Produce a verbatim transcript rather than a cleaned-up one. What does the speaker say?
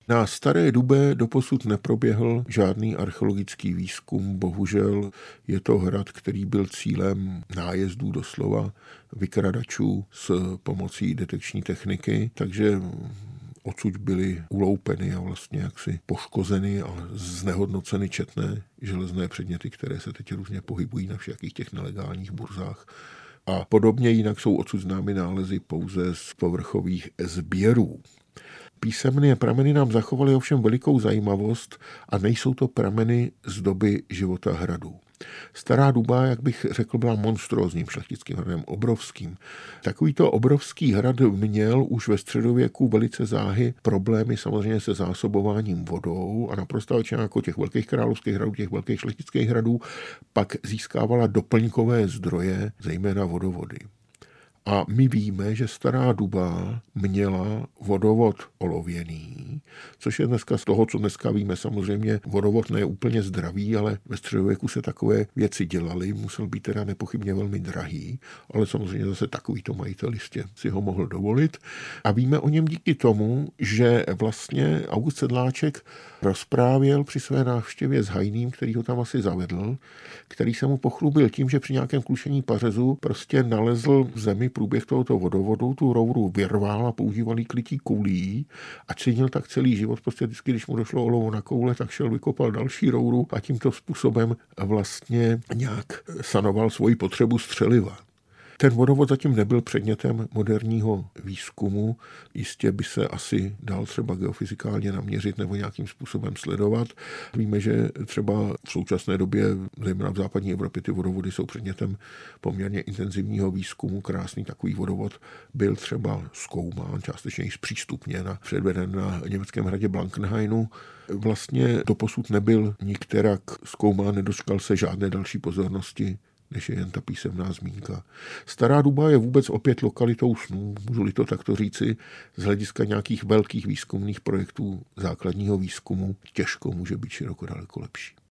Na Staré Dubé doposud neproběhl žádný archeologický výzkum, bohužel je to hrad, který byl cílem nájezdů doslova vykradačů s pomocí detekční techniky, takže odsud byly uloupeny a vlastně jaksi poškozeny a znehodnoceny četné železné předměty, které se teď různě pohybují na všech těch nelegálních burzách. A podobně jinak jsou odsud známy nálezy pouze z povrchových sběrů. Písemné prameny nám zachovaly ovšem velikou zajímavost a nejsou to prameny z doby života hradu. Stará Duba, jak bych řekl, byla monstrózním šlechtickým hradem, obrovským. Takovýto obrovský hrad měl už ve středověku velice záhy problémy samozřejmě se zásobováním vodou a naprosto většina jako těch velkých královských hradů, těch velkých šlechtických hradů, pak získávala doplňkové zdroje, zejména vodovody. A my víme, že Stará Duba měla vodovod olověný, což je dneska z toho, co dneska víme, samozřejmě vodovod ne úplně zdravý, ale ve středověku se takové věci dělaly, musel být teda nepochybně velmi drahý, ale samozřejmě zase takovýto majitel jistě si ho mohl dovolit. A víme o něm díky tomu, že vlastně August Sedláček rozprávěl při své návštěvě s Hajným, který ho tam asi zavedl, který se mu pochlubil tím, že při nějakém klušení pařezu prostě nalezl v zemi průběh tohoto vodovodu, tu rouru vyrval a používal jí k lití koulí a činil tak celý život. Prostě vždycky, když mu došlo olovo na koule, tak šel, vykopal další rouru a tímto způsobem vlastně nějak sanoval svoji potřebu střeliva. Ten vodovod zatím nebyl předmětem moderního výzkumu, jistě by se asi dal třeba geofyzikálně naměřit nebo nějakým způsobem sledovat. Víme, že třeba v současné době, zejména v západní Evropě, ty vodovody jsou předmětem poměrně intenzivního výzkumu. Krásný takový vodovod byl třeba zkoumán, částečně i zpřístupněn a předveden na německém hradě Blankenhainu. Vlastně doposud nebyl nikterak zkoumán, nedočkal se žádné další pozornosti, než je jen ta písemná zmínka. Stará Duba je vůbec opět lokalitou snů, můžu-li to takto říci, z hlediska nějakých velkých výzkumných projektů základního výzkumu těžko může být široko daleko lepší.